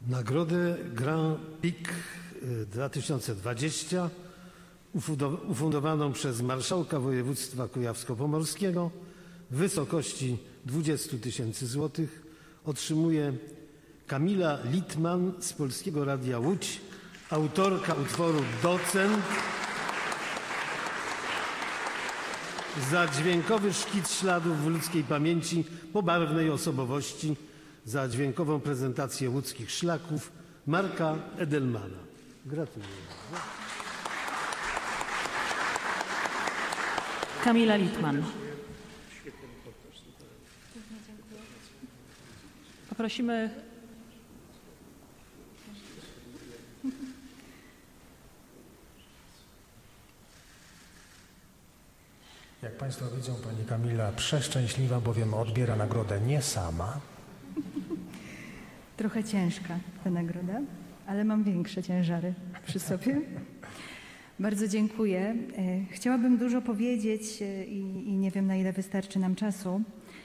Nagrodę Grand Prix 2020 ufundowaną przez marszałka województwa kujawsko-pomorskiego w wysokości 20 000 złotych otrzymuje Kamila Litman z Polskiego Radia Łódź, autorka utworu Docent, za dźwiękowy szkic śladów w ludzkiej pamięci po barwnej osobowości, za dźwiękową prezentację łódzkich szlaków Marka Edelmana. Gratuluję. Kamila Litman. Poprosimy. Jak Państwo widzą, pani Kamila przeszczęśliwa, bowiem odbiera nagrodę nie sama. Trochę ciężka ta nagroda, ale mam większe ciężary przy sobie. Bardzo dziękuję. Chciałabym dużo powiedzieć i nie wiem, na ile wystarczy nam czasu.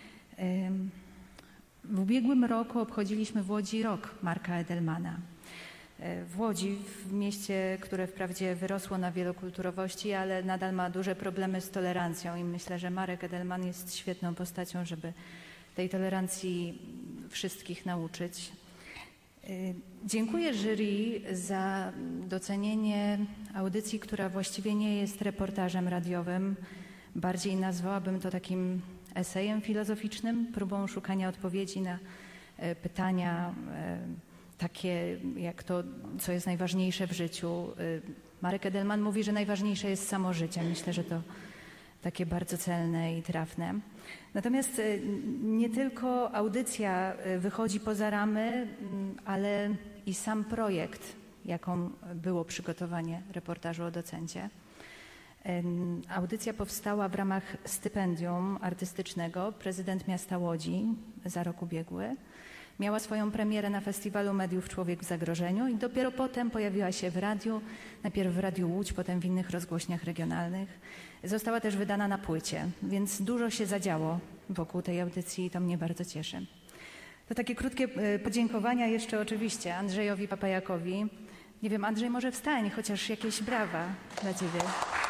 W ubiegłym roku obchodziliśmy w Łodzi rok Marka Edelmana. W Łodzi, w mieście, które wprawdzie wyrosło na wielokulturowości, ale nadal ma duże problemy z tolerancją i myślę, że Marek Edelman jest świetną postacią, żeby tej tolerancji wszystkich nauczyć. Dziękuję jury za docenienie audycji, która właściwie nie jest reportażem radiowym. Bardziej nazwałabym to takim esejem filozoficznym, próbą szukania odpowiedzi na pytania takie jak to, co jest najważniejsze w życiu. Marek Edelman mówi, że najważniejsze jest samo życie. Myślę, że to takie bardzo celne i trafne. Natomiast nie tylko audycja wychodzi poza ramy, ale i sam projekt, jaką było przygotowanie reportażu o docencie. Audycja powstała w ramach stypendium artystycznego Prezydent Miasta Łodzi za rok ubiegły. Miała swoją premierę na Festiwalu Mediów Człowiek w Zagrożeniu i dopiero potem pojawiła się w radiu, najpierw w Radiu Łódź, potem w innych rozgłośniach regionalnych. Została też wydana na płycie, więc dużo się zadziało wokół tej audycji i to mnie bardzo cieszy. To takie krótkie podziękowania jeszcze oczywiście Andrzejowi Papajakowi. Nie wiem, Andrzej, może wstań, chociaż jakieś brawa dla Ciebie.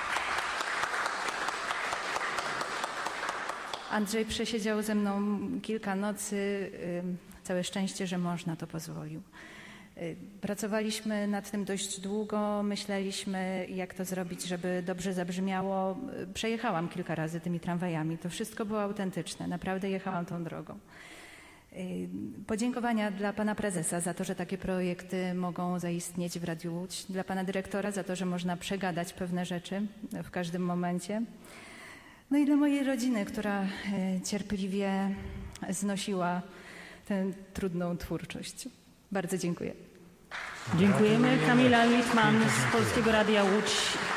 Andrzej przesiedział ze mną kilka nocy. Całe szczęście, że mąż na to pozwolił. Pracowaliśmy nad tym dość długo, myśleliśmy, jak to zrobić, żeby dobrze zabrzmiało. Przejechałam kilka razy tymi tramwajami. To wszystko było autentyczne. Naprawdę jechałam tą drogą. Podziękowania dla pana prezesa za to, że takie projekty mogą zaistnieć w Radiu Łódź. Dla pana dyrektora za to, że można przegadać pewne rzeczy w każdym momencie. No i dla mojej rodziny, która cierpliwie znosiła tę trudną twórczość. Bardzo dziękuję. Dziękujemy. Kamila Litman z Polskiego Radia Łódź.